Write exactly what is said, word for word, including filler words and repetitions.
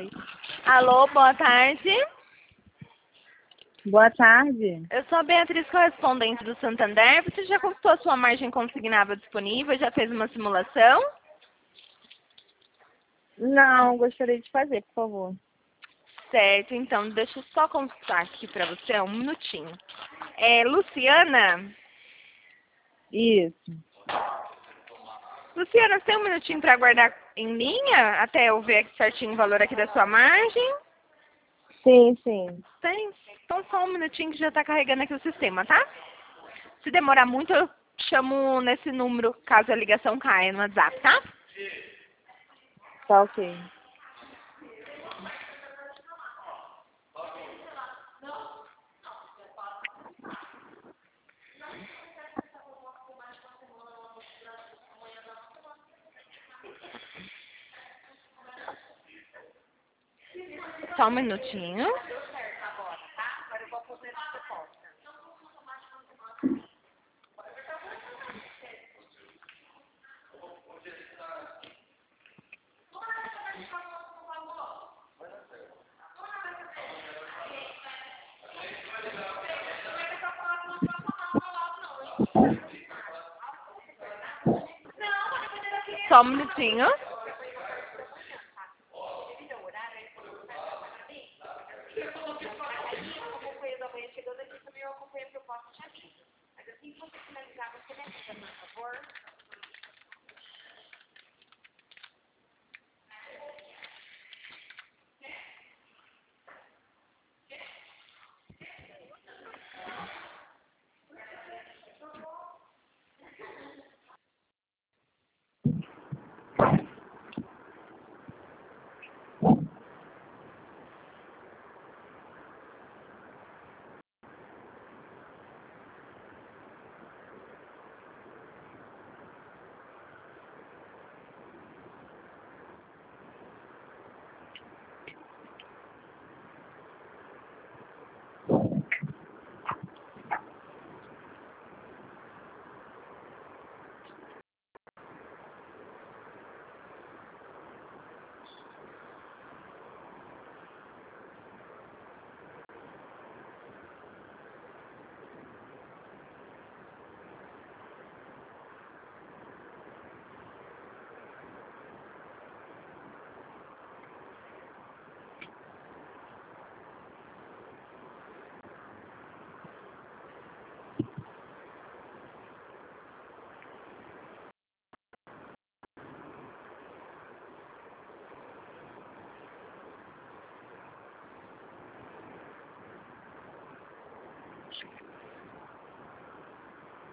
Oi. Alô, boa tarde. Boa tarde. Eu sou a Beatriz, correspondente do Santander. Você já consultou a sua margem consignável disponível? Já fez uma simulação? Não, gostaria de fazer, por favor. Certo, então deixa eu só consultar aqui para você, um minutinho. É Luciana? Isso. Luciana, você tem um minutinho para aguardar em linha até eu ver certinho o valor aqui da sua margem? Sim, sim. Tem? Então só um minutinho que já está carregando aqui o sistema, tá? Se demorar muito, eu chamo nesse número, caso a ligação caia no WhatsApp, tá? Tá ok. Só um minutinho. Só um minutinho.